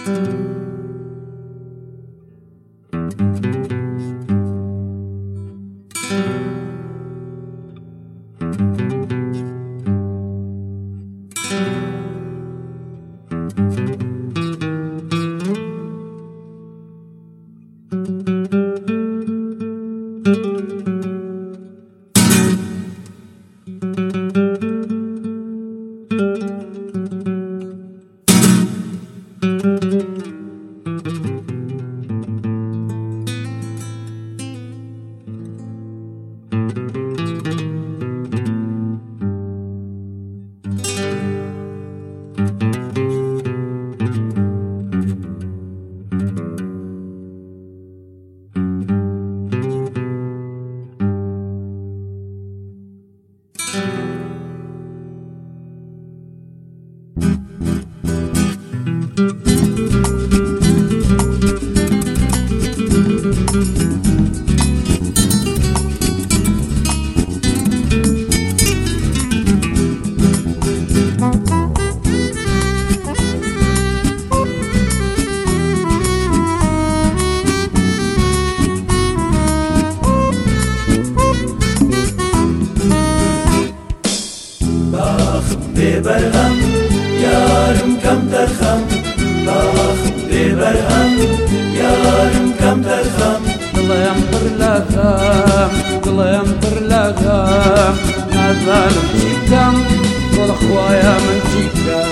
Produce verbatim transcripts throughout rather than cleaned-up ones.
ببرهم یارم کم ترخم باخ ببرهم یارم کم ترخم دڵێم پڕ لە غەم دڵێم پڕ لە غەم نازانم چی بکەم وەڵە خوایە من چی بکەم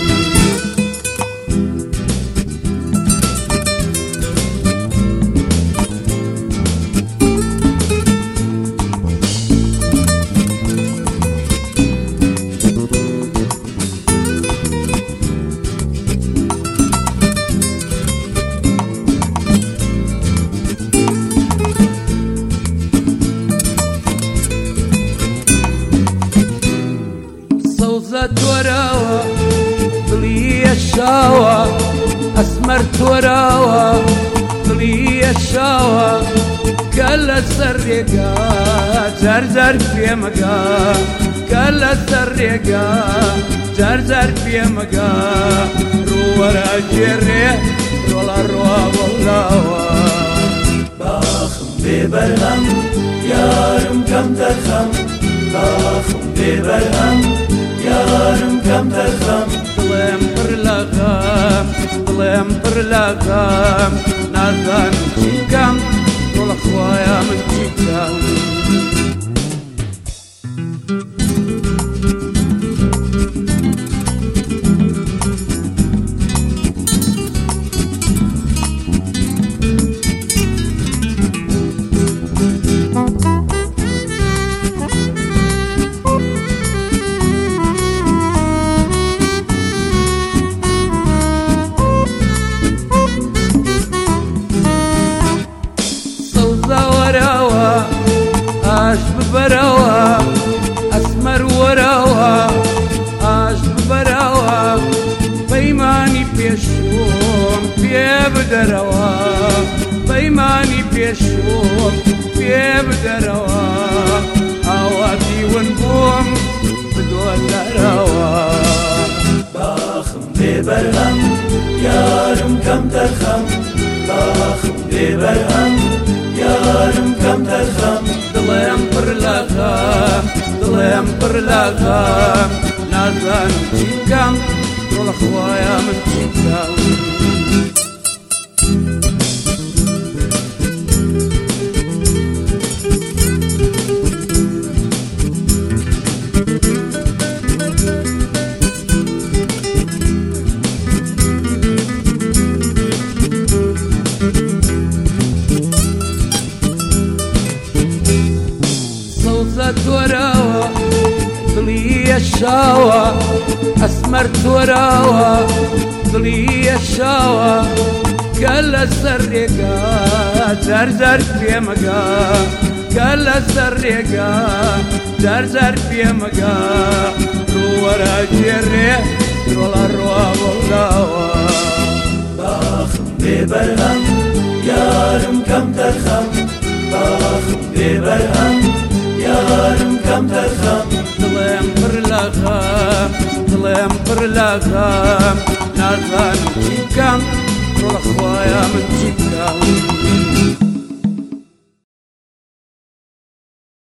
تۆراوە دڵی شاوە ئەسمەر تۆراوە دڵی شاوە کە لەسەر ڕێگا جارجار پێمەگا کە لەسەر ڕێگا جارجار پێمەگا ڕووەرە گێڕێ ڕۆڵە ڕوا بەڵاوە باخم بێبەرهەم یارم کەم تەرخەم باخم بێبەرهەم یارم کەم تەرخەم دڵێم پڕ لە غەم دڵێم پڕ لە غەم نازانم چی بکەم وەڵە خوایە من چی بکەم ببەرەوە ئەسمەر وەرەوە ئاش ببەرەوە پەیمانی پێشوم پێ بدەرەوە پەیمانی پێشوم پێ بدەرەوە ئاواتی ون بووم بدۆزەرەوە باخم بێبەرهەم یارم کەم تەرخەم باخم بێبەرهەم یارم کەم تەرخەم دڵێم پڕ لە غەم دڵێم پڕ لە غەم نازانم چی بکەم وەڵە خوایە من چی بکەم تۆراوە دڵی شاوە ئەسمەر تۆراوە دڵی شاوە کە لەسەر ڕێگا جارجار پێمەگا کە لەسەر ڕێگا جارجار پێمەگا ڕووەرە گێڕێ ڕۆڵە ڕوا بەڵاوە باخم بێبەرهەم یارم کەم تەرخەم باخم بێبەرهەم یارم کەم تەرخەم دڵێم پڕ لە غەم دڵێم پڕ لە غەم نازان چیکەم ڕۆڵە خۆیە من چی بکەم